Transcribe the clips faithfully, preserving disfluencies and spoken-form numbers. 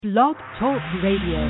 Blog Talk Radio.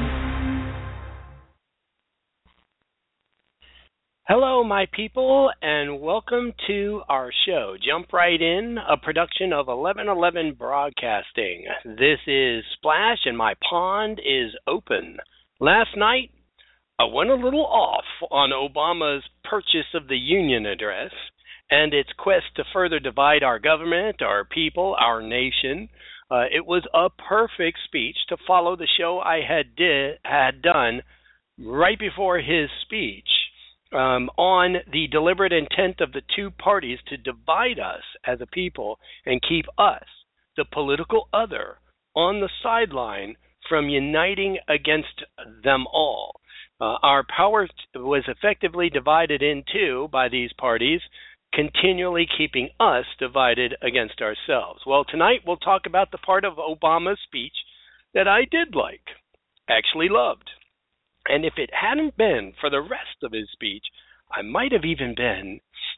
Hello, my people, and welcome to our show, Jump Right In, a production of eleven eleven Broadcasting. This is Splash, and my pond is open. Last night, I went a little off on Obama's Purchase of the Union address and its quest to further divide our government, our people, our nation. Uh, it was a perfect speech to follow the show I had did, had done right before his speech um, on the deliberate intent of the two parties to divide us as a people and keep us, the political other, on the sideline from uniting against them all. Uh, our power was effectively divided in two by these parties, continually keeping us divided against ourselves. Well, tonight we'll talk about the part of Obama's speech that I did like, actually loved. And if it hadn't been for the rest of his speech, I might have even been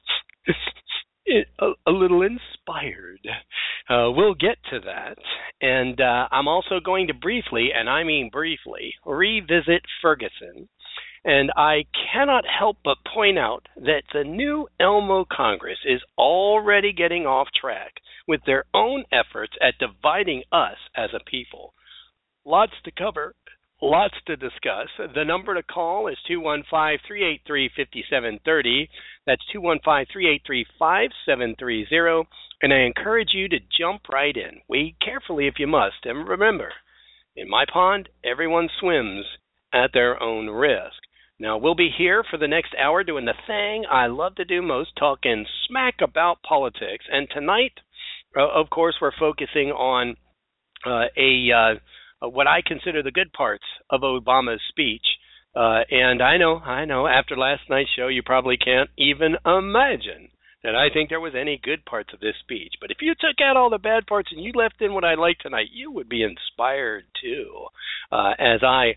a, a little inspired. Uh, we'll get to that. And uh, I'm also going to briefly, and I mean briefly, revisit Ferguson. And I cannot help but point out that the new Elmo Congress is already getting off track with their own efforts at dividing us as a people. Lots to cover, lots to discuss. The number to call is two one five, three eight three, five seven three zero. That's two one five, three eight three, five seven three zero. And I encourage you to jump right in. Wade carefully if you must. And remember, in my pond, everyone swims at their own risk. Now, we'll be here for the next hour doing the thing I love to do most, talking smack about politics. And tonight, uh, of course, we're focusing on uh, a uh, what I consider the good parts of Obama's speech. Uh, and I know, I know, after last night's show, you probably can't even imagine that I think there was any good parts of this speech. But if you took out all the bad parts and you left in what I like tonight, you would be inspired too, uh, as I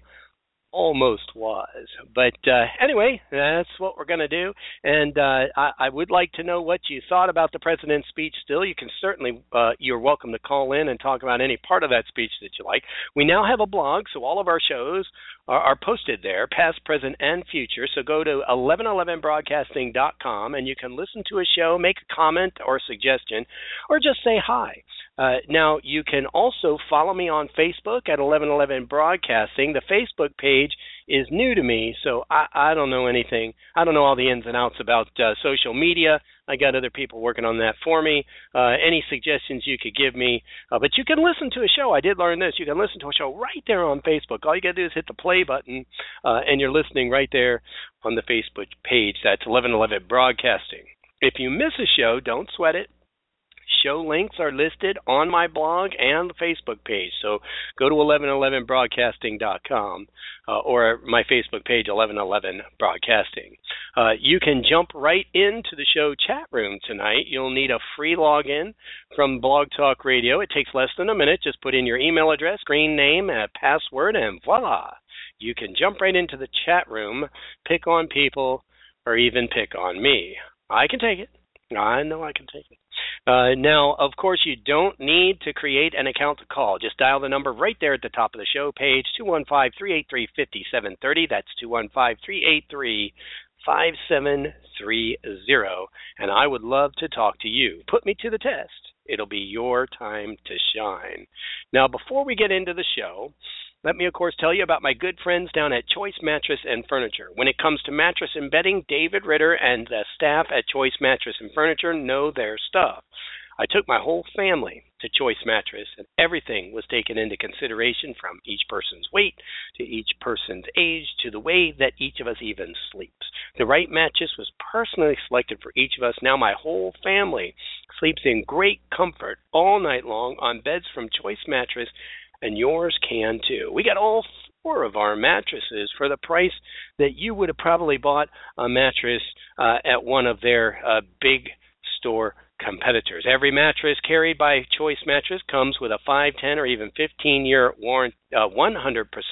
almost was. But uh, anyway, that's what we're going to do. And uh, I, I would like to know what you thought about the president's speech still. You can certainly, uh, you're welcome to call in and talk about any part of that speech that you like. We now have a blog, so all of our shows are, are posted there, past, present, and future. So go to eleven eleven broadcasting dot com and you can listen to a show, make a comment or suggestion, or just say hi. Uh, now, you can also follow me on Facebook at eleven eleven Broadcasting. The Facebook page is new to me, so I, I don't know anything. I don't know all the ins and outs about uh, social media. I got other people working on that for me. Uh, any suggestions you could give me. Uh, but you can listen to a show. I did learn this. You can listen to a show right there on Facebook. All you got to do is hit the play button, uh, and you're listening right there on the Facebook page. That's eleven eleven Broadcasting. If you miss a show, don't sweat it. Show links are listed on my blog and the Facebook page. So go to eleven eleven broadcasting dot com uh, or my Facebook page, eleven eleven Broadcasting. Uh, you can jump right into the show chat room tonight. You'll need a free login from Blog Talk Radio. It takes less than a minute. Just put in your email address, screen name, and password, and voila. You can jump right into the chat room, pick on people, or even pick on me. I can take it. I know I can take it. Uh, now, of course, you don't need to create an account to call. Just dial the number right there at the top of the show page, two one five, three eight three, five seven three zero. That's two one five, three eight three, five seven three zero. And I would love to talk to you. Put me to the test. It'll be your time to shine. Now, before we get into the show, let me, of course, tell you about my good friends down at Choice Mattress and Furniture. When it comes to mattress and bedding, David Ritter and the staff at Choice Mattress and Furniture know their stuff. I took my whole family to Choice Mattress, and everything was taken into consideration, from each person's weight to each person's age to the way that each of us even sleeps. The right mattress was personally selected for each of us. Now my whole family sleeps in great comfort all night long on beds from Choice Mattress, and yours can too. We got all four of our mattresses for the price that you would have probably bought a mattress uh, at one of their uh, big store competitors. Every mattress carried by Choice Mattress comes with a five, ten, or even fifteen-year warrant, uh, one hundred percent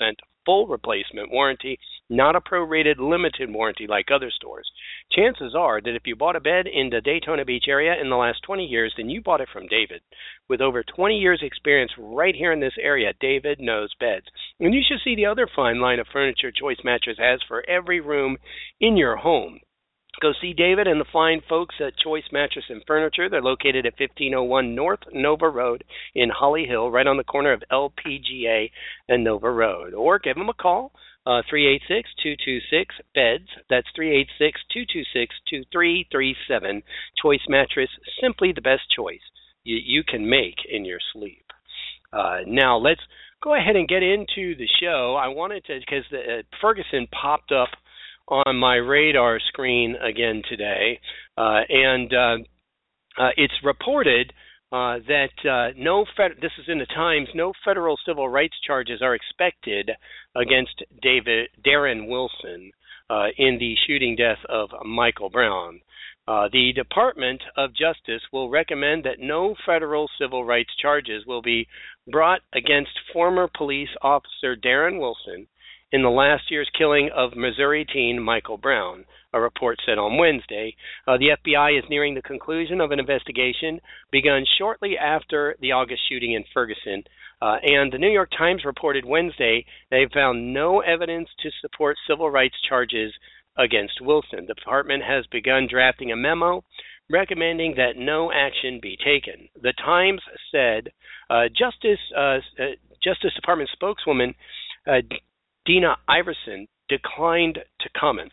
full replacement warranty, not a prorated limited warranty like other stores. Chances are that if you bought a bed in the Daytona Beach area in the last twenty years, then you bought it from David. With over twenty years experience right here in this area, David knows beds. And you should see the other fine line of furniture Choice Mattress has for every room in your home. Go see David and the fine folks at Choice Mattress and Furniture. They're located at fifteen oh one North Nova Road in Holly Hill, right on the corner of L P G A and Nova Road. Or give them a call, uh, three eight six, two two six, B E D S. That's three eight six, two two six, two three three seven. Choice Mattress, simply the best choice you, you can make in your sleep. Uh, now, let's go ahead and get into the show. I wanted to, because uh, Ferguson popped up on my radar screen again today, uh, and uh, uh, it's reported uh, that uh, no fed- this is in the Times, no federal civil rights charges are expected against David Darren Wilson uh, in the shooting death of Michael Brown. Uh, the Department of Justice will recommend that no federal civil rights charges will be brought against former police officer Darren Wilson in the last year's killing of Missouri teen Michael Brown, a report said on Wednesday. Uh, the F B I is nearing the conclusion of an investigation begun shortly after the August shooting in Ferguson. Uh, and the New York Times reported Wednesday they found no evidence to support civil rights charges against Wilson. The department has begun drafting a memo recommending that no action be taken. The Times said uh, Justice uh, uh, Justice Department spokeswoman uh, Dina Iverson declined to comment.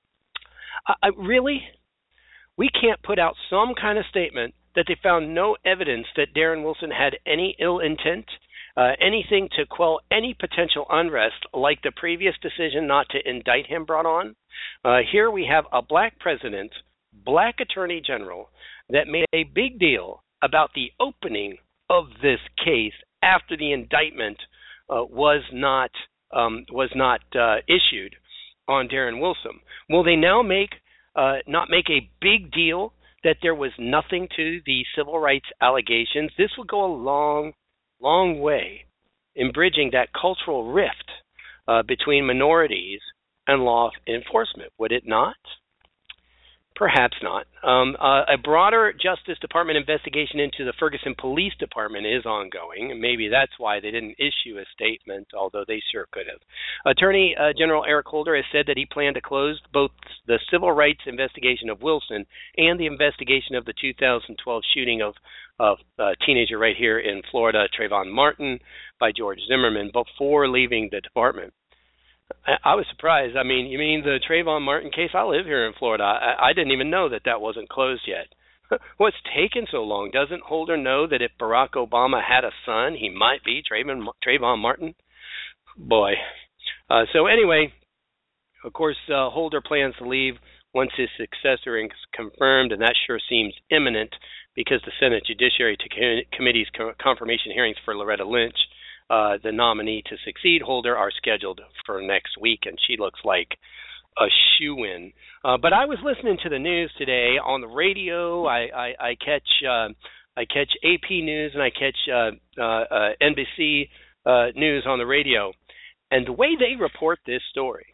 I, I, really? We can't put out some kind of statement that they found no evidence that Darren Wilson had any ill intent, uh, anything to quell any potential unrest like the previous decision not to indict him brought on? Uh, here we have a black president, black attorney general, that made a big deal about the opening of this case after the indictment uh, was not Um, was not uh, issued on Darren Wilson. Will they now make uh, not make a big deal that there was nothing to the civil rights allegations? This will go a long, long way in bridging that cultural rift uh, between minorities and law enforcement, would it not? Perhaps not. Um, uh, a broader Justice Department investigation into the Ferguson Police Department is ongoing, and maybe that's why they didn't issue a statement, although they sure could have. Attorney uh, General Eric Holder has said that he planned to close both the civil rights investigation of Wilson and the investigation of the two thousand twelve shooting of of a teenager right here in Florida, Trayvon Martin, by George Zimmerman, before leaving the department. I was surprised. I mean, you mean the Trayvon Martin case? I live here in Florida. I, I didn't even know that that wasn't closed yet. What's taken so long? Doesn't Holder know that if Barack Obama had a son, he might be Trayvon, Trayvon Martin? Boy. Uh, so anyway, of course, uh, Holder plans to leave once his successor is confirmed, and that sure seems imminent because the Senate Judiciary Committee's confirmation hearings for Loretta Lynch, Uh, the nominee to succeed Holder, are scheduled for next week, and she looks like a shoo-in. Uh, but I was listening to the news today on the radio. I, I, I catch uh, I catch A P News and I catch uh, uh, uh, N B C uh, News on the radio, and the way they report this story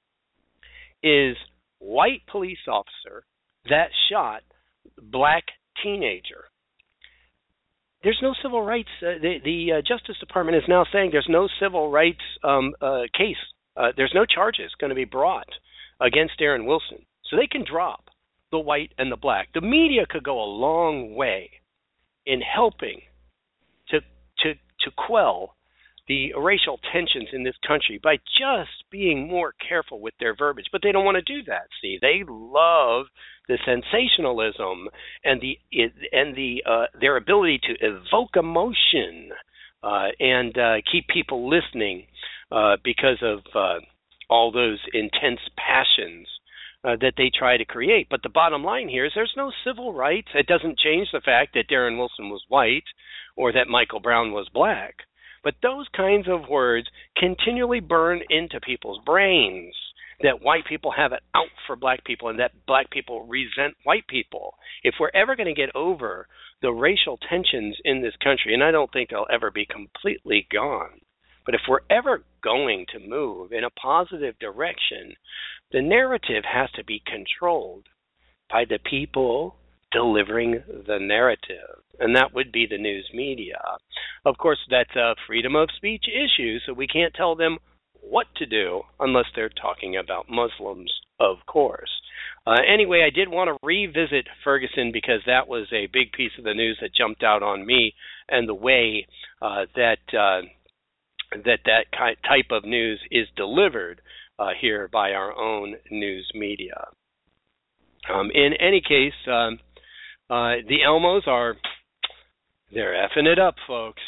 is white police officer that shot black teenager. There's no civil rights. Uh, the the uh, Justice Department is now saying there's no civil rights um, uh, case. Uh, there's no charges going to be brought against Darren Wilson. So they can drop the white and the black. The media could go a long way in helping to to to quell the racial tensions in this country by just being more careful with their verbiage. But they don't want to do that. See, they love the sensationalism and the and the uh, their ability to evoke emotion uh, and uh, keep people listening uh, because of uh, all those intense passions uh, that they try to create. But the bottom line here is there's no civil rights. It doesn't change the fact that Darren Wilson was white or that Michael Brown was black. But those kinds of words continually burn into people's brains, that white people have it out for black people and that black people resent white people. If we're ever going to get over the racial tensions in this country, and I don't think they'll ever be completely gone, But if we're ever going to move in a positive direction, the narrative has to be controlled by the people delivering the narrative, and that would be the news media. Of course, that's a freedom of speech issue, so we can't tell them what to do unless they're talking about Muslims, of course. Uh, anyway, I did want to revisit Ferguson because that was a big piece of the news that jumped out on me, and the way uh, that uh, that that type of news is delivered uh, here by our own news media. Um, in any case, um, uh, the Elmos are, they're effing it up, folks.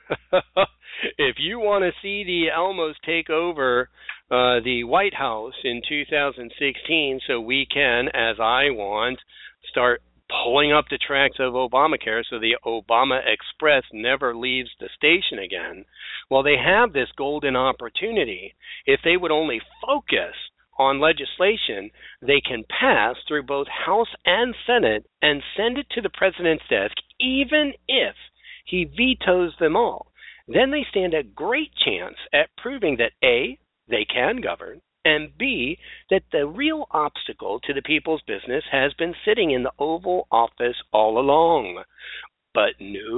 If you want to see the Elmos take over uh, the White House in two thousand sixteen so we can, as I want, start pulling up the tracks of Obamacare so the Obama Express never leaves the station again, well, they have this golden opportunity. If they would only focus on legislation they can pass through both House and Senate and send it to the president's desk, even if he vetoes them all, then they stand a great chance at proving that A, they can govern, and B, that the real obstacle to the people's business has been sitting in the Oval Office all along. But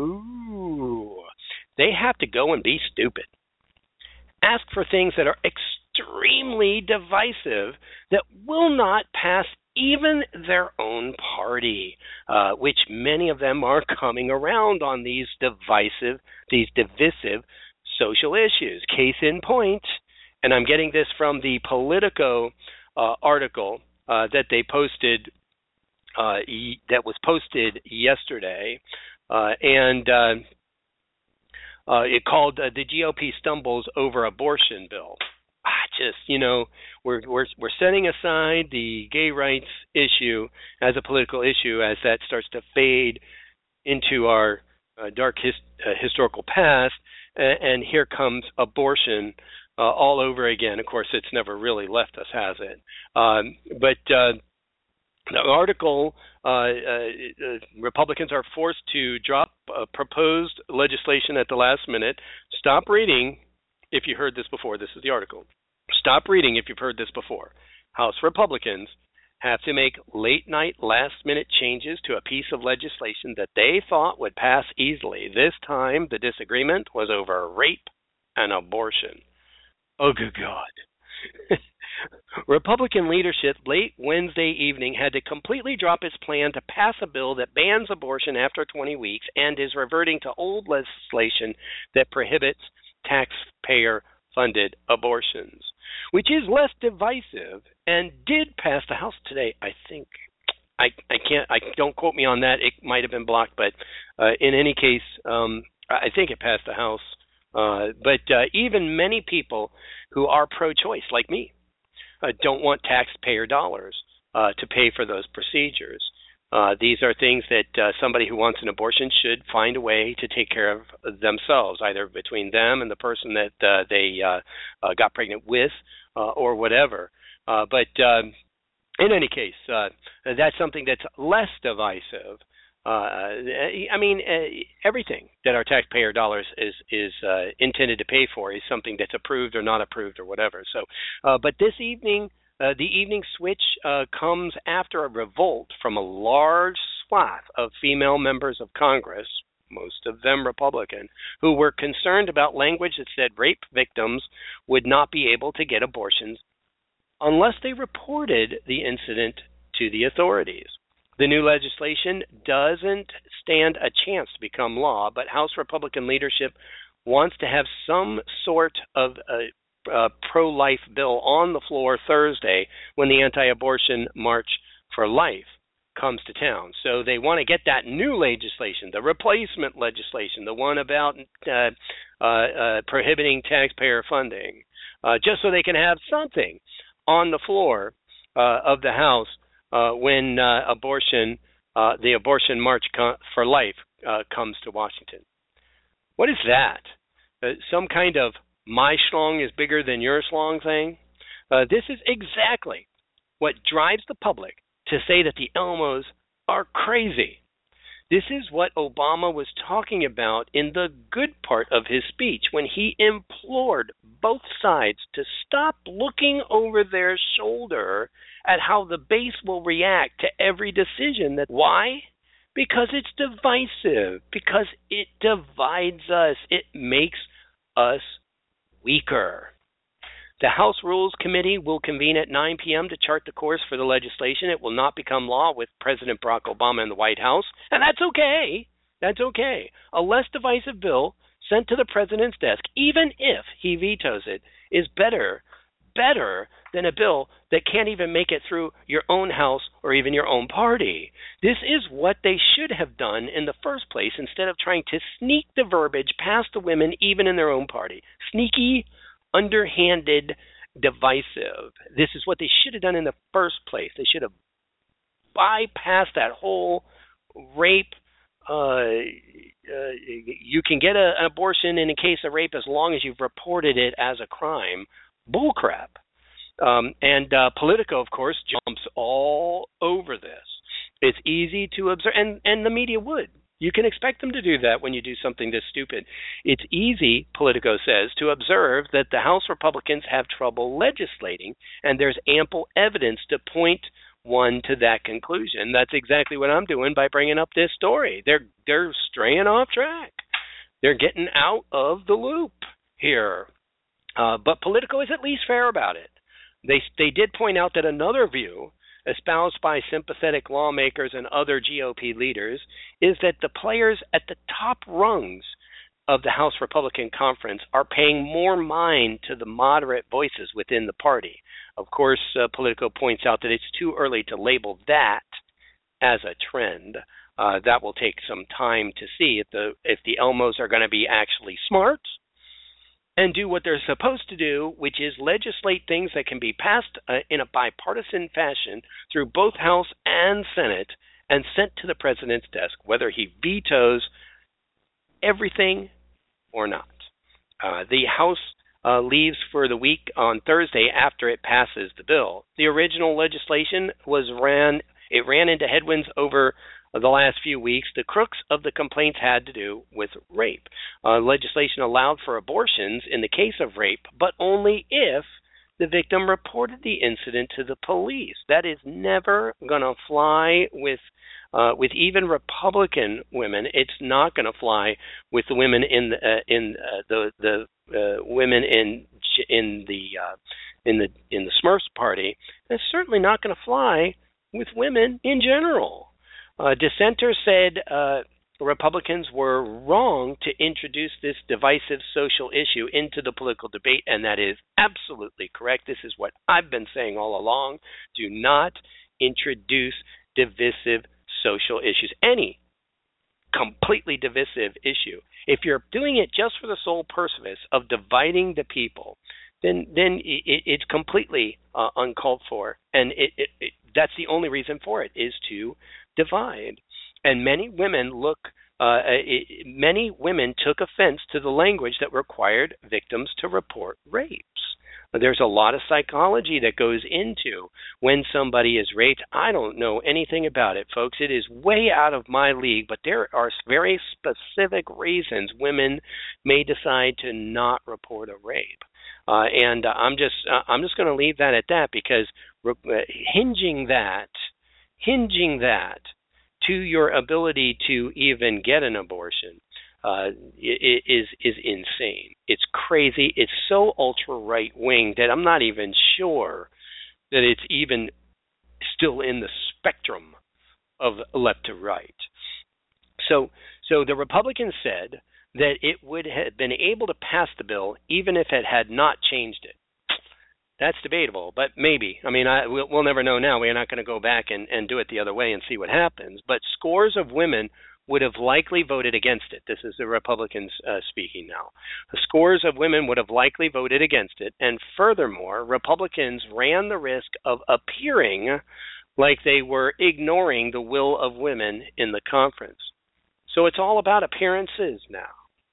no, they have to go and be stupid. Ask for things that are extremely divisive that will not pass even their own party, uh, which many of them are coming around on these divisive, these divisive social issues. Case in point, and I'm getting this from the Politico uh, article uh, that they posted, uh, y- that was posted yesterday, uh, and uh, uh, it called uh, the G O P stumbles over abortion bill. Ah, just, you know, we're we're we're setting aside the gay rights issue as a political issue as that starts to fade into our uh, dark his, uh, historical past, and, and here comes abortion uh, all over again. Of course, it's never really left us, has it? Um, but uh, the article, uh, uh, Republicans are forced to drop uh, proposed legislation at the last minute. Stop reading. If you heard this before, this is the article. Stop reading if you've heard this before. House Republicans have to make late-night, last-minute changes to a piece of legislation that they thought would pass easily. This time, the disagreement was over rape and abortion. Oh, good God. Republican leadership late Wednesday evening had to completely drop its plan to pass a bill that bans abortion after twenty weeks and is reverting to old legislation that prohibits taxpayer-funded abortions, which is less divisive and did pass the House today, I think. I, I can't, I don't quote me on that. It might have been blocked, but uh, in any case, um, I think it passed the House. Uh, but uh, even many people who are pro-choice, like me, uh, don't want taxpayer dollars uh, to pay for those procedures. Uh, these are things that uh, somebody who wants an abortion should find a way to take care of themselves, either between them and the person that uh, they uh, uh, got pregnant with uh, or whatever. Uh, but uh, in any case, uh, that's something that's less divisive. Uh, I mean, uh, everything that our taxpayer dollars is is uh, intended to pay for is something that's approved or not approved or whatever. So, uh, but this evening, Uh, the evening switch uh, comes after a revolt from a large swath of female members of Congress, most of them Republican, who were concerned about language that said rape victims would not be able to get abortions unless they reported the incident to the authorities. The new legislation doesn't stand a chance to become law, but House Republican leadership wants to have some sort of a Uh, pro-life bill on the floor Thursday when the anti-abortion March for Life comes to town. So they want to get that new legislation, the replacement legislation, the one about uh, uh, uh, prohibiting taxpayer funding, uh, just so they can have something on the floor uh, of the House uh, when uh, abortion, uh, the abortion March for Life uh, comes to Washington. What is that? Uh, some kind of my schlong is bigger than your schlong thing? Uh, this is exactly what drives the public to say that the Elmos are crazy. This is what Obama was talking about in the good part of his speech when he implored both sides to stop looking over their shoulder at how the base will react to every decision. That why? Because it's divisive, because it divides us, it makes us weaker. The House Rules Committee will convene at nine p.m. to chart the course for the legislation. It will not become law with President Barack Obama in the White House, and that's okay. That's okay. A less divisive bill sent to the president's desk, even if he vetoes it, is better, better than a bill that can't even make it through your own house or even your own party. This is what they should have done in the first place instead of trying to sneak the verbiage past the women even in their own party. Sneaky, underhanded, divisive. This is what they should have done in the first place. They should have bypassed that whole rape. Uh, uh, you can get a, an abortion in a case of rape as long as you've reported it as a crime. Bullcrap. Um, and uh, Politico, of course, jumps all over this. It's easy to observe, and, and the media would. You can expect them to do that when you do something this stupid. It's easy, Politico says, to observe that the House Republicans have trouble legislating, and there's ample evidence to point one to that conclusion. That's exactly what I'm doing by bringing up this story. They're they're straying off track. They're getting out of the loop here. Uh, but Politico is at least fair about it. They they did point out that another view espoused by sympathetic lawmakers and other G O P leaders is that the players at the top rungs of the House Republican Conference are paying more mind to the moderate voices within the party. Of course, uh, Politico points out that it's too early to label that as a trend. Uh, that will take some time to see if the if the Elmos are going to be actually smart and do what they're supposed to do, which is legislate things that can be passed uh, in a bipartisan fashion through both House and Senate and sent to the president's desk, whether he vetoes everything or not. Uh, the House uh, leaves for the week on Thursday after it passes the bill. The original legislation was ran, it ran into headwinds over the last few weeks. The crux of the complaints had to do with rape. Uh, legislation allowed for abortions in the case of rape, but only if the victim reported the incident to the police. That is never going to fly with uh, with even Republican women. It's not going to fly with the women in the uh, in uh, the the uh, women in in the uh, in the in the Smurfs party. It's certainly not going to fly with women in general. Uh, dissenters said uh, Republicans were wrong to introduce this divisive social issue into the political debate, and that is absolutely correct. This is what I've been saying all along. Do not introduce divisive social issues, any completely divisive issue. If you're doing it just for the sole purpose of dividing the people, then then it, it's completely uh, uncalled for, and it, it, it, that's the only reason for it, is to divide. And many women look, uh, it, many women took offense to the language that required victims to report rapes. There's a lot of psychology that goes into when somebody is raped. I don't know anything about it, folks. It is way out of my league, but there are very specific reasons women may decide to not report a rape. Uh, and uh, I'm just uh, I'm just going to leave that at that, because uh, hinging that hinging that to your ability to even get an abortion uh, is is insane. It's crazy. It's so ultra right wing that I'm not even sure that it's even still in the spectrum of left to right. So so the Republicans said that it would have been able to pass the bill even if it had not changed it. That's debatable, but maybe. I mean, I, we'll, we'll never know now. We're not going to go back and, and do it the other way and see what happens. But scores of women would have likely voted against it. This is the Republicans uh, speaking now. The scores of women would have likely voted against it. And furthermore, Republicans ran the risk of appearing like they were ignoring the will of women in the conference. So it's all about appearances now.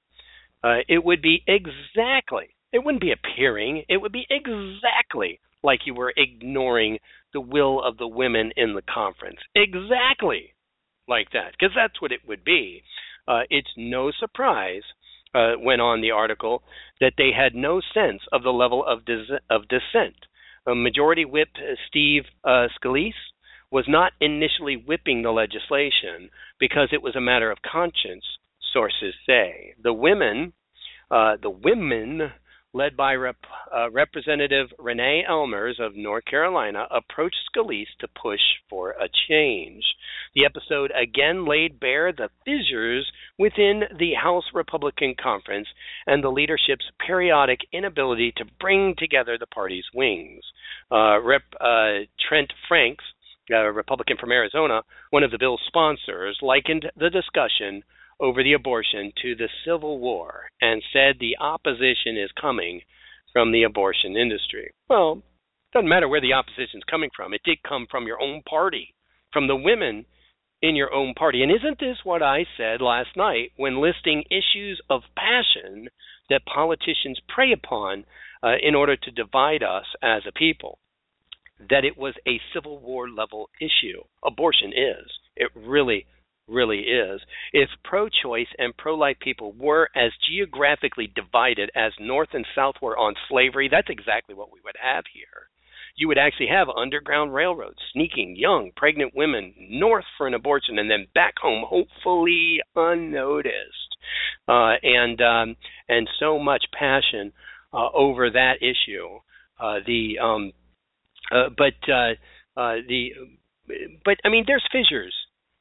Uh, it would be exactly, it wouldn't be appearing, it would be exactly like you were ignoring the will of the women in the conference. Exactly. like that, because that's what it would be. Uh, it's no surprise, uh, went on the article, that they had no sense of the level of, dis- of dissent. Uh, Majority Whip uh, Steve uh, Scalise was not initially whipping the legislation because it was a matter of conscience, sources say. The women, uh, the women led by Rep, uh, Representative Renee Elmers of North Carolina, approached Scalise to push for a change. The episode again laid bare the fissures within the House Republican Conference and the leadership's periodic inability to bring together the party's wings. Uh, Rep. Uh, Trent Franks, a Republican from Arizona, one of the bill's sponsors, likened the discussion over the abortion to the Civil War and said the opposition is coming from the abortion industry. Well, it doesn't matter where the opposition is coming from. It did come from your own party, from the women in your own party. And isn't this what I said last night when listing issues of passion that politicians prey upon uh, in order to divide us as a people? That it was a Civil War level issue. Abortion is. It really really is. If pro-choice and pro-life people were as geographically divided as North and South were on slavery, that's exactly what we would have here. You would actually have underground railroads sneaking young, pregnant women north for an abortion and then back home, hopefully unnoticed. Uh, and um, and so much passion uh, over that issue. Uh, the um, uh, but uh, uh, the but I mean, there's fissures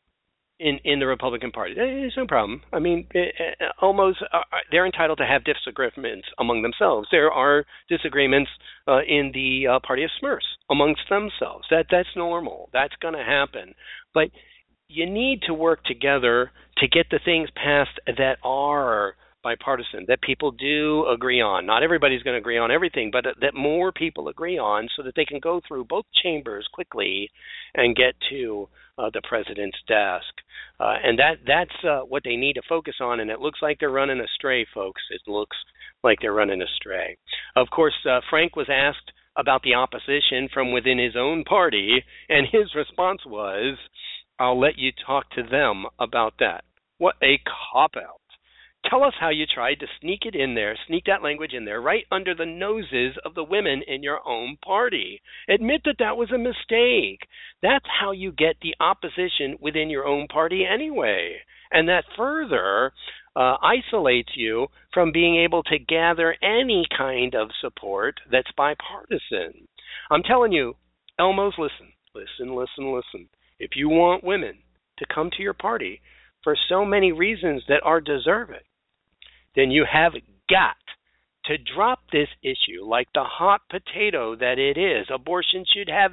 in in the Republican Party. There's no problem. I mean, almost uh, they're entitled to have disagreements among themselves. There are disagreements uh, in the uh, Party of Smurfs amongst themselves. That that's normal. That's going to happen. But you need to work together to get the things passed that are bipartisan, that people do agree on. Not everybody's going to agree on everything, but that more people agree on so that they can go through both chambers quickly and get to uh, the president's desk. Uh, and that that's uh, what they need to focus on, and it looks like they're running astray, folks. It looks like they're running astray. Of course, uh, Frank was asked about the opposition from within his own party, and his response was, "I'll let you talk to them about that." What a cop-out. Tell us how you tried to sneak it in there, sneak that language in there, right under the noses of the women in your own party. Admit that that was a mistake. That's how you get the opposition within your own party anyway. And that further uh, isolates you from being able to gather any kind of support that's bipartisan. I'm telling you, Elmos, listen, listen, listen, listen. If you want women to come to your party for so many reasons that are deserving, then you have got to drop this issue like the hot potato that it is. Abortion should have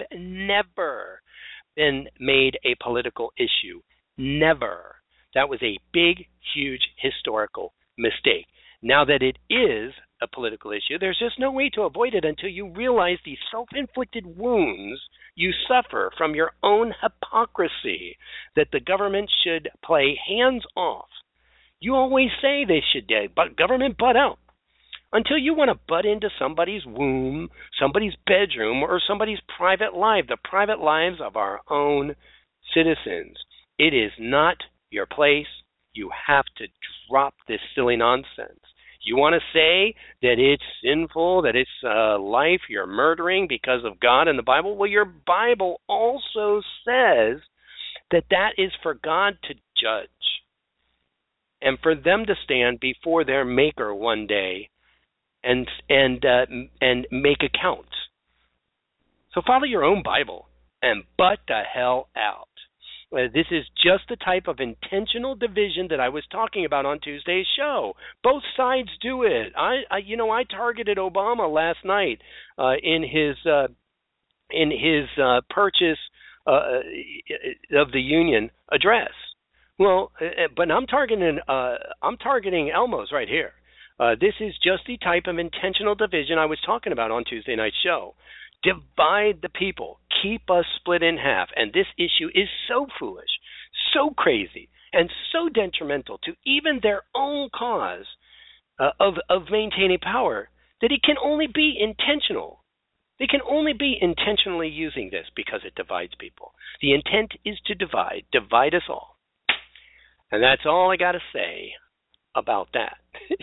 never been made a political issue. Never. That was a big, huge, historical mistake. Now that it is a political issue, there's just no way to avoid it until you realize the self-inflicted wounds you suffer from your own hypocrisy, that the government should play hands-off. You always say they should but government butt out. Until you want to butt into somebody's womb, somebody's bedroom, or somebody's private life, the private lives of our own citizens. It is not your place. You have to drop this silly nonsense. You want to say that it's sinful, that it's uh, life you're murdering because of God and the Bible? Well, your Bible also says that that is for God to judge and for them to stand before their Maker one day and and uh, and make accounts. So follow your own Bible and butt the hell out. Uh, this is just the type of intentional division that I was talking about on Tuesday's show. Both sides do it. I, I you know, I targeted Obama last night uh, in his uh, in his uh, purchase uh, of the Union address. Well, uh, but I'm targeting uh, I'm targeting Elmos right here. Uh, this is just the type of intentional division I was talking about on Tuesday night's show. Divide the people, keep us split in half, and this issue is so foolish, so crazy, and so detrimental to even their own cause uh, of of maintaining power that it can only be intentional. They can only be intentionally using this because it divides people. The intent is to divide, divide us all. And that's all I got to say about that.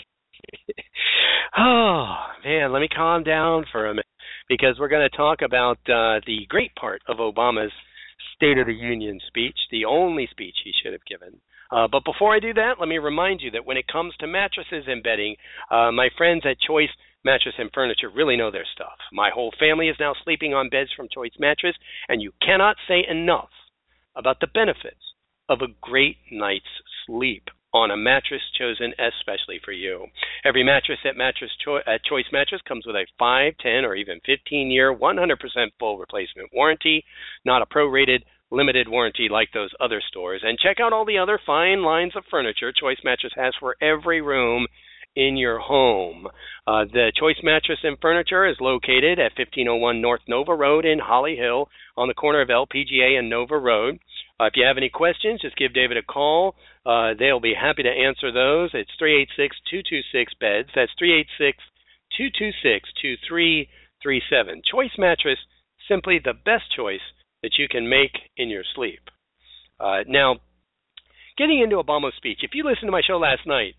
Oh, man, let me calm down for a minute because we're going to talk about uh, the great part of Obama's State of the Union speech, the only speech he should have given. Uh, but before I do that, let me remind you that when it comes to mattresses and bedding, uh, my friends at Choice Mattress and Furniture really know their stuff. My whole family is now sleeping on beds from Choice Mattress, and you cannot say enough about the benefits of a great night's sleep on a mattress chosen especially for you. Every mattress at Mattress Cho- at Choice Mattress comes with a five, ten, or even fifteen-year, one hundred percent full replacement warranty, not a prorated limited warranty like those other stores. And check out all the other fine lines of furniture Choice Mattress has for every room in your home. Uh, the Choice Mattress and Furniture is located at fifteen oh one North Nova Road in Holly Hill on the corner of L P G A and Nova Road. Uh, if you have any questions, just give David a call. Uh, they'll be happy to answer those. It's three eight six, two two six, B E D S. That's three eight six, two two six, two three three seven. Choice Mattress, simply the best choice that you can make in your sleep. Uh, now, getting into Obama's speech, if you listened to my show last night,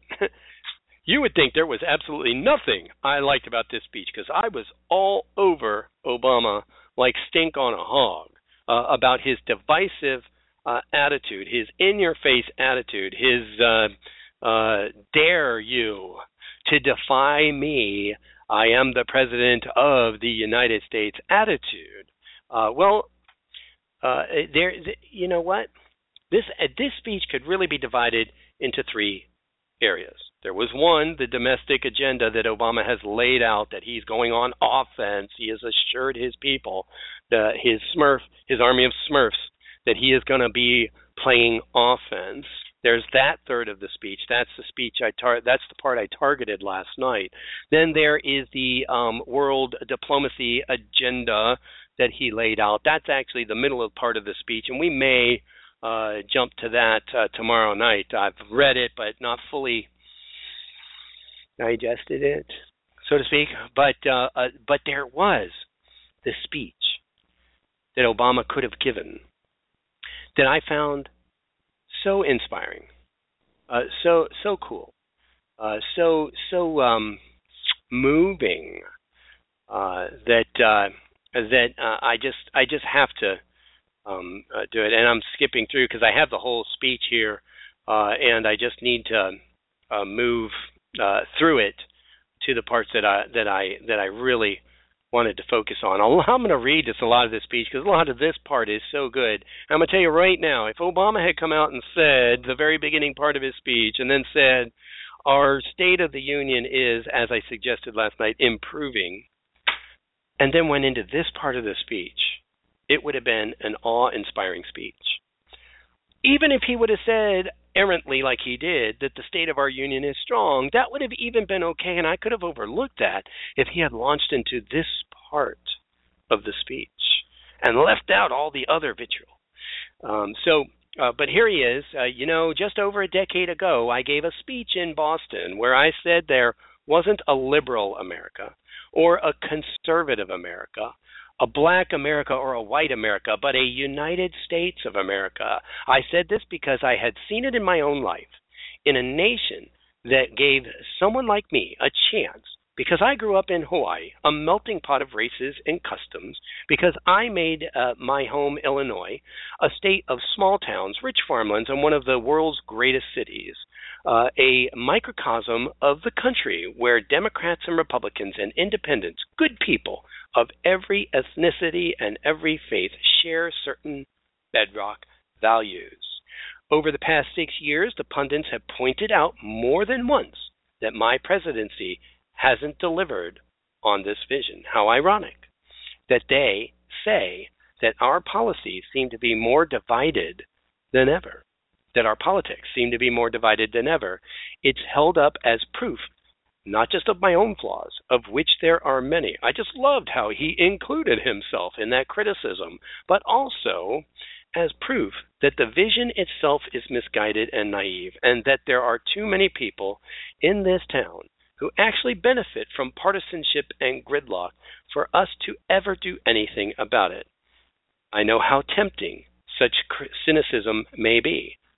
you would think there was absolutely nothing I liked about this speech because I was all over Obama like stink on a hog uh, about his divisive uh, attitude, his in-your-face attitude, his uh, uh, dare you to defy me, I am the president of the United States attitude. Uh, well, uh, there, you know what? This uh, this speech could really be divided into three areas. There was one, the domestic agenda that Obama has laid out, that he's going on offense. He has assured his people, the, his Smurf, his army of Smurfs, that he is going to be playing offense. There's that third of the speech. That's the speech I tar- That's the part I targeted last night. Then there is the um, world diplomacy agenda that he laid out. That's actually the middle of part of the speech, and we may uh, jump to that uh, tomorrow night. I've read it, but not fully digested it, so to speak. But uh, uh, but there was the speech that Obama could have given that I found so inspiring, uh, so so cool, uh, so so um, moving uh, that uh, that uh, I just I just have to um, uh, do it. And I'm skipping through because I have the whole speech here, uh, and I just need to uh, move uh, through it to the parts that I that I that I really wanted to focus on. I'm going to read just a lot of this speech because a lot of this part is so good. I'm going to tell you right now, if Obama had come out and said the very beginning part of his speech and then said, our State of the Union is, as I suggested last night, improving, and then went into this part of the speech, it would have been an awe-inspiring speech. Even if he would have said errantly like he did that the state of our union is strong, that would have even been okay, and I could have overlooked that if he had launched into this part of the speech and left out all the other vitriol. Um, so, uh, but here he is. Uh, you know, just over a decade ago, I gave a speech in Boston where I said there wasn't a liberal America or a conservative America, a black America or a white America, but a United States of America. I said this because I had seen it in my own life, in a nation that gave someone like me a chance, because I grew up in Hawaii, a melting pot of races and customs, because I made uh, my home, Illinois, a state of small towns, rich farmlands, and one of the world's greatest cities, uh, a microcosm of the country where Democrats and Republicans and independents, good people of every ethnicity and every faith, share certain bedrock values. Over the past six years, the pundits have pointed out more than once that my presidency hasn't delivered on this vision. How ironic that they say that our policies seem to be more divided than ever, that our politics seem to be more divided than ever. It's held up as proof, not just of my own flaws, of which there are many. I just loved how he included himself in that criticism, but also as proof that the vision itself is misguided and naive, and that there are too many people in this town who actually benefit from partisanship and gridlock for us to ever do anything about it. I know how tempting such cynicism may be,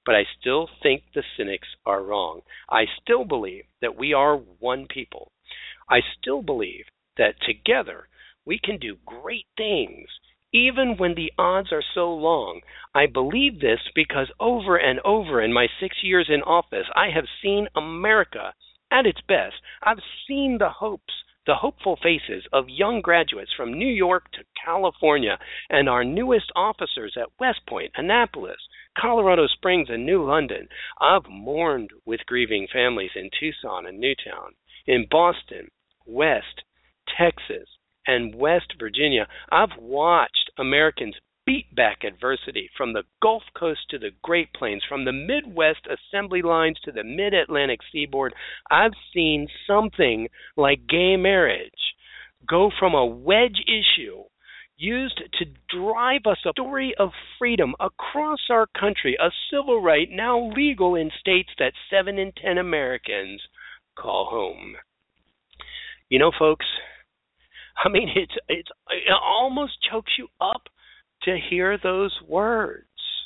but I still think the cynics are wrong. I still believe that we are one people. I still believe that together we can do great things, even when the odds are so long. I believe this because over and over in my six years in office, I have seen America at its best. I've seen the hopes, the hopeful faces of young graduates from New York to California and our newest officers at West Point, Annapolis, Colorado Springs, and New London. I've mourned with grieving families in Tucson and Newtown, in Boston, West Texas, and West Virginia. I've watched Americans beat back adversity from the Gulf Coast to the Great Plains, from the Midwest assembly lines to the Mid-Atlantic seaboard. I've seen something like gay marriage go from a wedge issue used to drive us a story of freedom across our country, a civil right now legal in states that seven in ten Americans call home. You know, folks, I mean, it's it's it almost chokes you up to hear those words.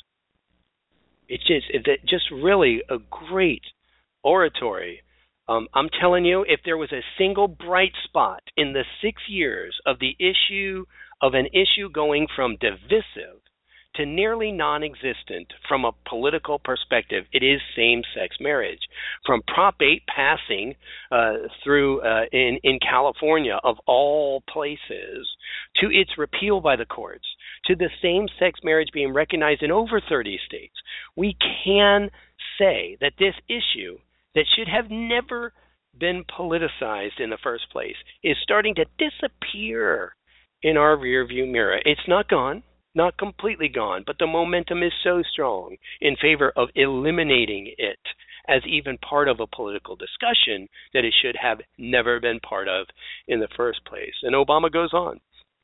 It's just it's just really a great oratory. Um, I'm telling you, if there was a single bright spot in the six years of the issue of an issue going from divisive to nearly non-existent from a political perspective, it is same-sex marriage. From Prop eight passing uh, through uh, in, in California, of all places, to its repeal by the courts, to the same-sex marriage being recognized in over thirty states, we can say that this issue that should have never been politicized in the first place is starting to disappear in our rearview mirror. It's not gone. Not completely gone, but the momentum is so strong in favor of eliminating it as even part of a political discussion that it should have never been part of in the first place. And Obama goes on.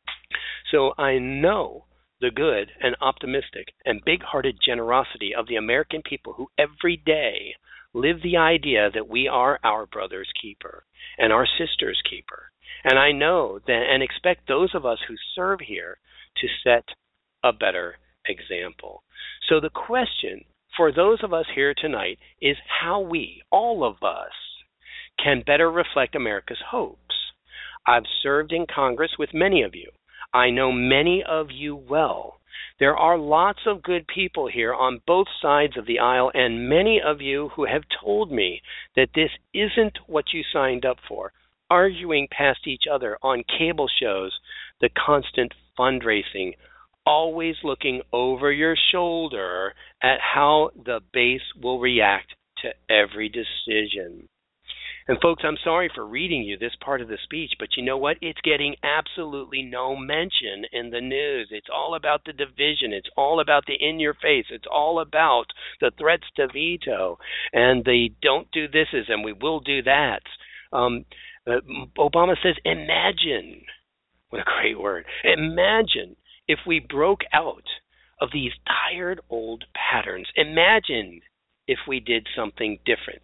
So I know the good and optimistic and big-hearted generosity of the American people who every day live the idea that we are our brother's keeper and our sister's keeper. And I know that and expect those of us who serve here to set a better example. So the question for those of us here tonight is how we, all of us, can better reflect America's hopes. I've served in Congress with many of you. I know many of you well. There are lots of good people here on both sides of the aisle, and many of you who have told me that this isn't what you signed up for, arguing past each other on cable shows, the constant fundraising, always looking over your shoulder at how the base will react to every decision. And folks, I'm sorry for reading you this part of the speech, but you know what? It's getting absolutely no mention in the news. It's all about the division. It's all about the in-your-face. It's all about the threats to veto and the don't do thises and we will do that. Um, uh, Obama says, imagine. What a great word. Imagine if we broke out of these tired old patterns. Imagine if we did something different.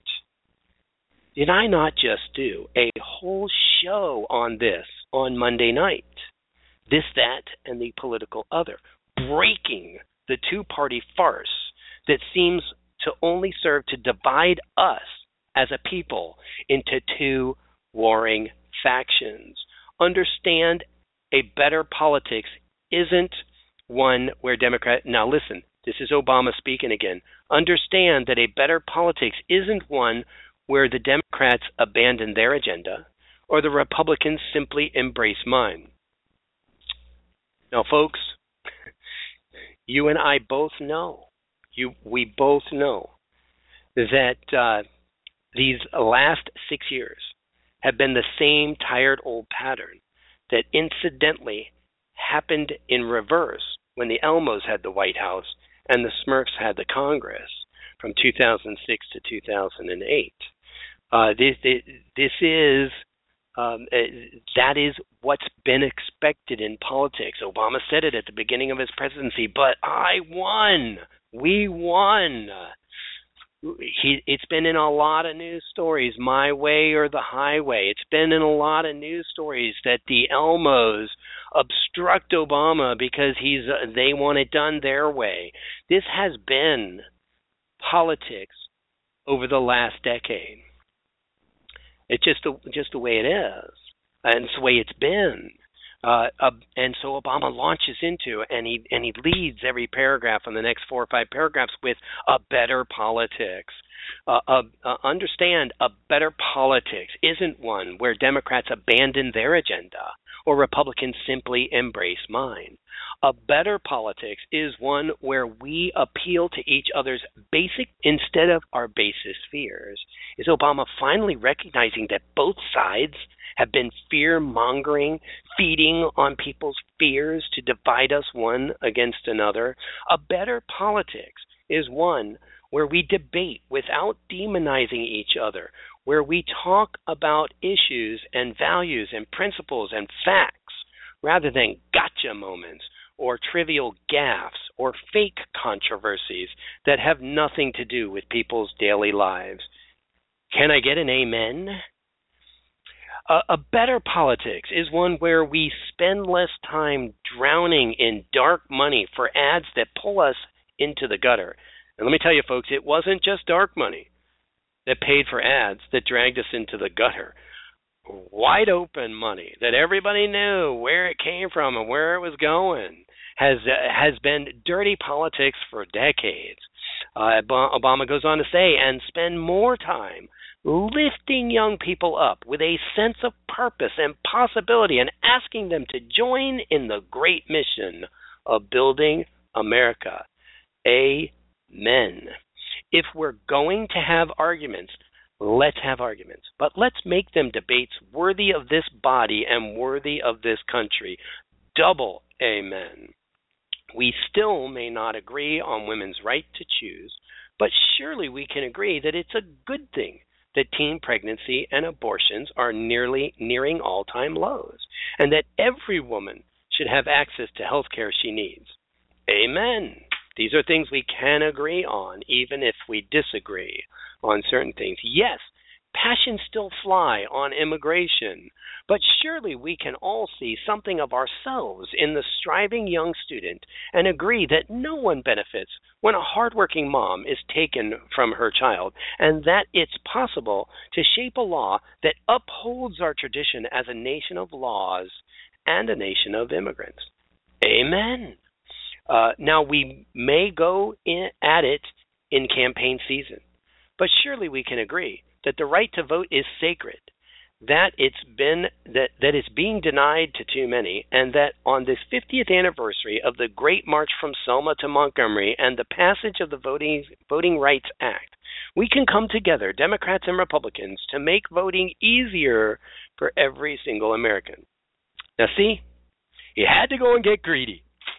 Did I not just do a whole show on this on Monday night? This, that, and the political other. Breaking the two-party farce that seems to only serve to divide us as a people into two warring factions. Understand a better politics isn't one where Democrat, now listen, this is Obama speaking again. Understand that a better politics isn't one where the Democrats abandon their agenda or the Republicans simply embrace mine. Now, folks, you and I both know, you, we both know that uh, these last six years have been the same tired old pattern that incidentally happened in reverse when the Elmos had the White House and the Smurfs had the Congress from two thousand six to two thousand eight. Uh, this, this is um, that is what's been expected in politics. Obama said it at the beginning of his presidency, but I won. We won. He, it's been in a lot of news stories, my way or the highway. It's been in a lot of news stories that the Elmos obstruct Obama because he's uh, they want it done their way. This has been politics over the last decade. It's just the, just the way it is, and it's the way it's been. Uh, uh, and so Obama launches into, and he and he leads every paragraph in the next four or five paragraphs with a better politics. Uh, uh, uh, understand, a better politics isn't one where Democrats abandon their agenda or Republicans simply embrace mine. A better politics is one where we appeal to each other's basic instead of our basest fears. Is Obama finally recognizing that both sides have been fear-mongering, feeding on people's fears to divide us one against another? A better politics is one where we debate without demonizing each other, where we talk about issues and values and principles and facts rather than gotcha moments or trivial gaffes or fake controversies that have nothing to do with people's daily lives. Can I get an amen? A, a better politics is one where we spend less time drowning in dark money for ads that pull us into the gutter. And let me tell you, folks, it wasn't just dark money that paid for ads that dragged us into the gutter. Wide open money that everybody knew where it came from and where it was going has uh, has been dirty politics for decades. Uh, Obama goes on to say, and spend more time lifting young people up with a sense of purpose and possibility and asking them to join in the great mission of building America. Amen. If we're going to have arguments, let's have arguments, but let's make them debates worthy of this body and worthy of this country. Double amen. We still may not agree on women's right to choose, but surely we can agree that it's a good thing that teen pregnancy and abortions are nearly nearing all-time lows, and that every woman should have access to health care she needs. Amen. These are things we can agree on, even if we disagree on certain things. Yes, passions still fly on immigration, but surely we can all see something of ourselves in the striving young student and agree that no one benefits when a hardworking mom is taken from her child, and that it's possible to shape a law that upholds our tradition as a nation of laws and a nation of immigrants. Amen. Uh, now, we may go in, at it in campaign season, but surely we can agree that the right to vote is sacred, that it's been that, that it's being denied to too many, and that on this fiftieth anniversary of the Great March from Selma to Montgomery and the passage of the Voting Voting Rights Act, we can come together, Democrats and Republicans, to make voting easier for every single American. Now, see, you had to go and get greedy.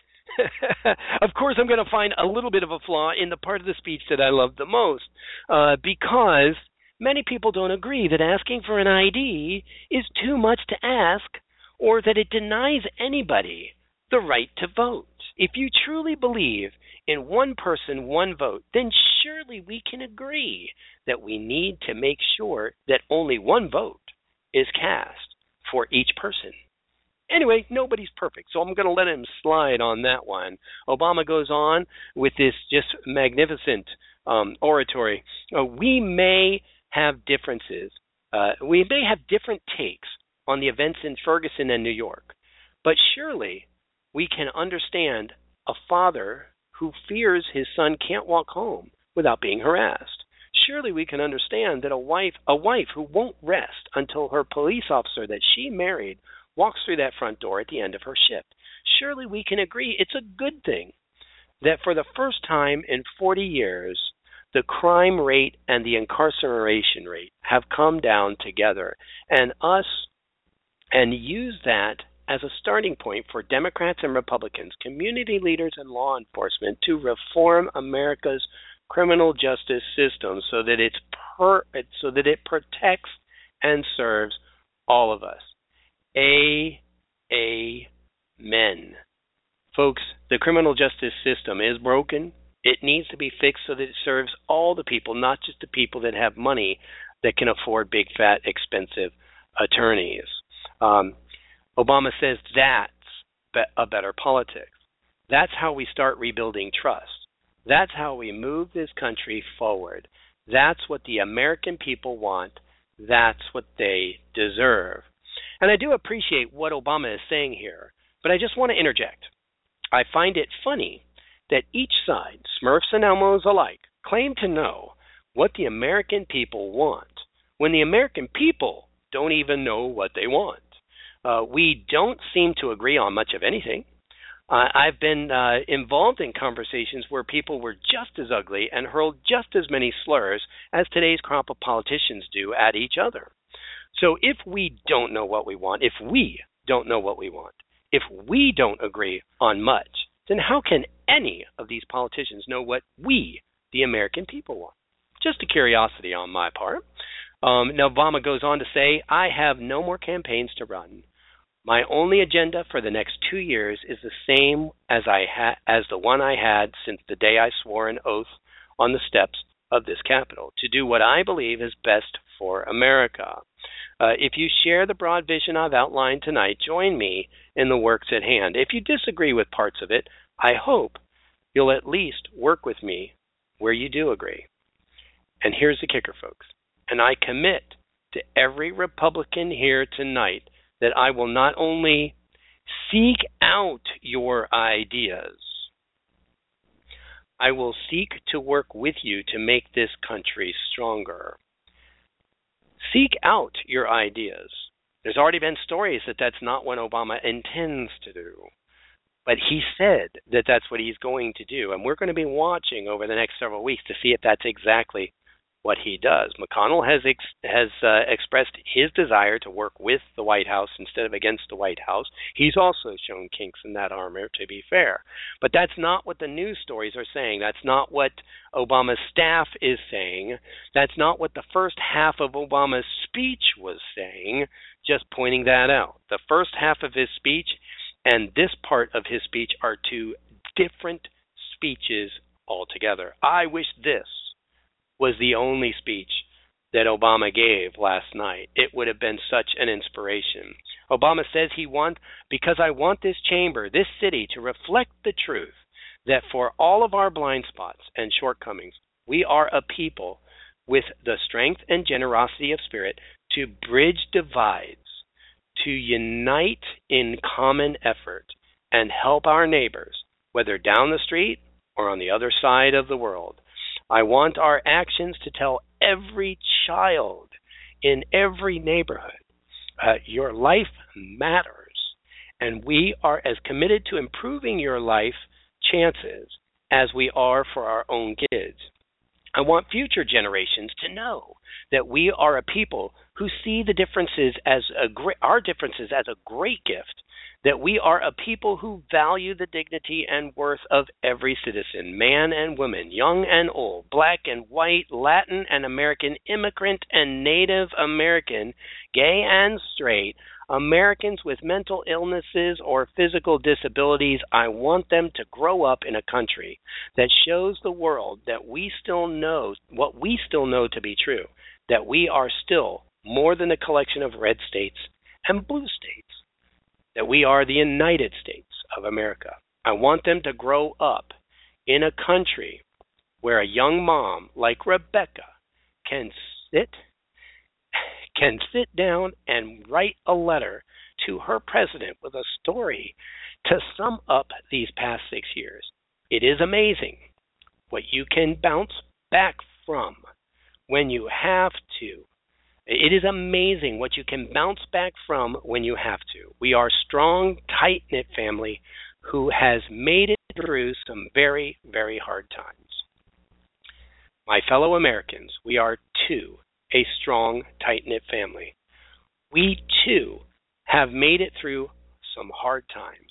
Of course, I'm going to find a little bit of a flaw in the part of the speech that I love the most, uh, because many people don't agree that asking for an I D is too much to ask, or that it denies anybody the right to vote. If you truly believe in one person, one vote, then surely we can agree that we need to make sure that only one vote is cast for each person. Anyway, nobody's perfect, so I'm going to let him slide on that one. Obama goes on with this just magnificent um, oratory. Uh, we may have differences. Uh, we may have different takes on the events in Ferguson and New York, but surely we can understand a father who fears his son can't walk home without being harassed. Surely we can understand that a wife, a wife who won't rest until her police officer that she married walks through that front door at the end of her shift. Surely we can agree it's a good thing that for the first time in forty years, the crime rate and the incarceration rate have come down together, and us, and use that as a starting point for Democrats and Republicans, community leaders and law enforcement to reform America's criminal justice system so that it's per, so that it protects and serves all of us. A, amen. Folks, the criminal justice system is broken. It needs to be fixed so that it serves all the people, not just the people that have money that can afford big, fat, expensive attorneys. Um, Obama says that's be- a better politics. That's how we start rebuilding trust. That's how we move this country forward. That's what the American people want. That's what they deserve. And I do appreciate what Obama is saying here, but I just want to interject. I find it funny that each side, Smurfs and Elmos alike, claim to know what the American people want, when the American people don't even know what they want. Uh, we don't seem to agree on much of anything. Uh, I've been uh, involved in conversations where people were just as ugly and hurled just as many slurs as today's crop of politicians do at each other. So if we don't know what we want, if we don't know what we want, if we don't agree on much, then how can any of these politicians know what we, the American people, want? Just a curiosity on my part. Um, now, Obama goes on to say, I have no more campaigns to run. My only agenda for the next two years is the same as I ha- as the one I had since the day I swore an oath on the steps of this Capitol, to do what I believe is best for America. Uh, if you share the broad vision I've outlined tonight, join me in the works at hand. If you disagree with parts of it, I hope you'll at least work with me where you do agree. And here's the kicker, folks. And I commit to every Republican here tonight that I will not only seek out your ideas, I will seek to work with you to make this country stronger. Seek out your ideas. There's already been stories that that's not what Obama intends to do. But he said that that's what he's going to do. And we're going to be watching over the next several weeks to see if that's exactly what he does. McConnell has ex- has uh, expressed his desire to work with the White House instead of against the White House. He's also shown kinks in that armor, to be fair. But that's not what the news stories are saying. That's not what Obama's staff is saying. That's not what the first half of Obama's speech was saying, just pointing that out. The first half of his speech and this part of his speech are two different speeches altogether. I wish this was the only speech that Obama gave last night. It would have been such an inspiration. Obama says he wants, because I want this chamber, this city, to reflect the truth that for all of our blind spots and shortcomings, we are a people with the strength and generosity of spirit to bridge divides, to unite in common effort, and help our neighbors, whether down the street or on the other side of the world. I want our actions to tell every child in every neighborhood, uh, your life matters, and we are as committed to improving your life chances as we are for our own kids. I want future generations to know that we are a people who see the differences as a great, our differences as a great gift, that we are a people who value the dignity and worth of every citizen, man and woman, young and old, black and white, Latin and American, immigrant and Native American, gay and straight, Americans with mental illnesses or physical disabilities. I want them to grow up in a country that shows the world that we still know what we still know to be true, that we are still more than a collection of red states and blue states, that we are the United States of America. I want them to grow up in a country where a young mom like Rebecca can sit can sit down and write a letter to her president with a story to sum up these past six years. It is amazing what you can bounce back from when you have to. It is amazing what you can bounce back from when you have to. We are a strong, tight-knit family who has made it through some very, very hard times. My fellow Americans, we are too a strong, tight-knit family. We too have made it through some hard times.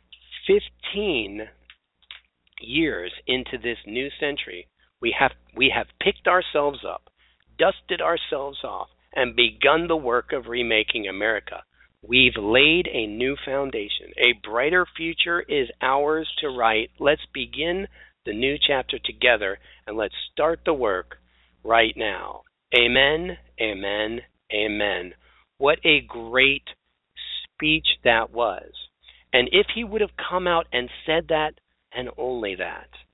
Fifteen years into this new century, we have we have picked ourselves up, dusted ourselves off, and begun the work of remaking America. We've laid a new foundation. A brighter future is ours to write. Let's begin the new chapter together, and let's start the work right now. Amen, amen, amen. What a great speech that was. And if he would have come out and said that, and only that,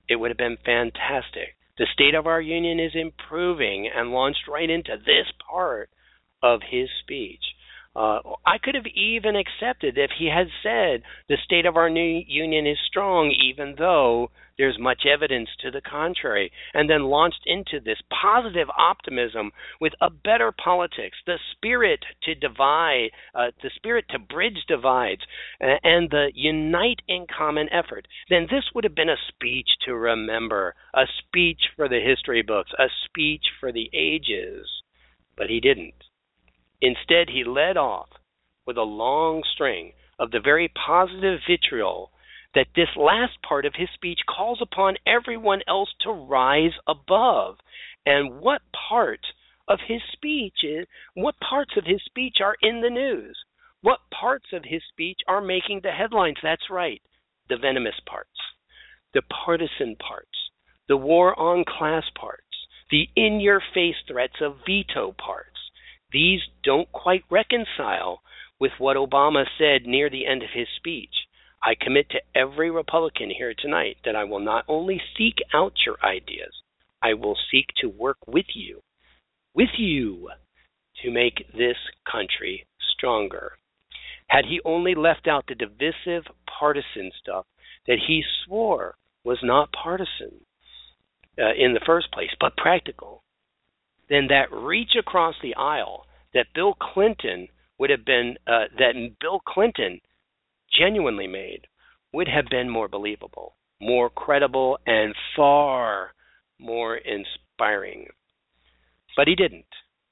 it would have been fantastic. The state of our union is improving, and launched right into this part of his speech. Uh, I could have even accepted if he had said the state of our new union is strong, even though there's much evidence to the contrary, and then launched into this positive optimism with a better politics, the spirit to divide, uh, the spirit to bridge divides, uh, and the unite in common effort. Then this would have been a speech to remember, a speech for the history books, a speech for the ages. But he didn't. Instead, he led off with a long string of the very positive vitriol that this last part of his speech calls upon everyone else to rise above. And what part of his speech is, what parts of his speech are in the news? What parts of his speech are making the headlines? That's right, the venomous parts, the partisan parts, the war on class parts, the in-your-face threats of veto parts. These don't quite reconcile with what Obama said near the end of his speech. I commit to every Republican here tonight that I will not only seek out your ideas, I will seek to work with you, with you, to make this country stronger. Had he only left out the divisive partisan stuff that he swore was not partisan uh, in the first place, but practical, then that reach across the aisle that Bill Clinton would have been, uh, that Bill Clinton genuinely made would have been more believable, more credible, and far more inspiring. But he didn't,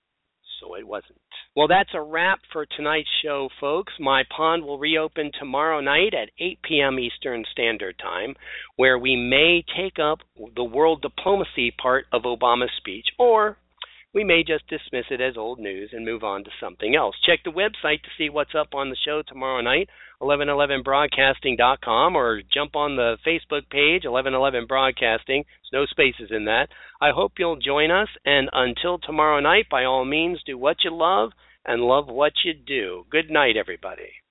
so it wasn't. Well, that's a wrap for tonight's show, folks. My Pond will reopen tomorrow night at eight p.m. Eastern Standard Time, where we may take up the world diplomacy part of Obama's speech, or we may just dismiss it as old news and move on to something else. Check the website to see what's up on the show tomorrow night, eleven eleven broadcasting dot com, or jump on the Facebook page, eleven eleven broadcasting. There's no spaces in that. I hope you'll join us, and until tomorrow night, by all means, do what you love and love what you do. Good night, everybody.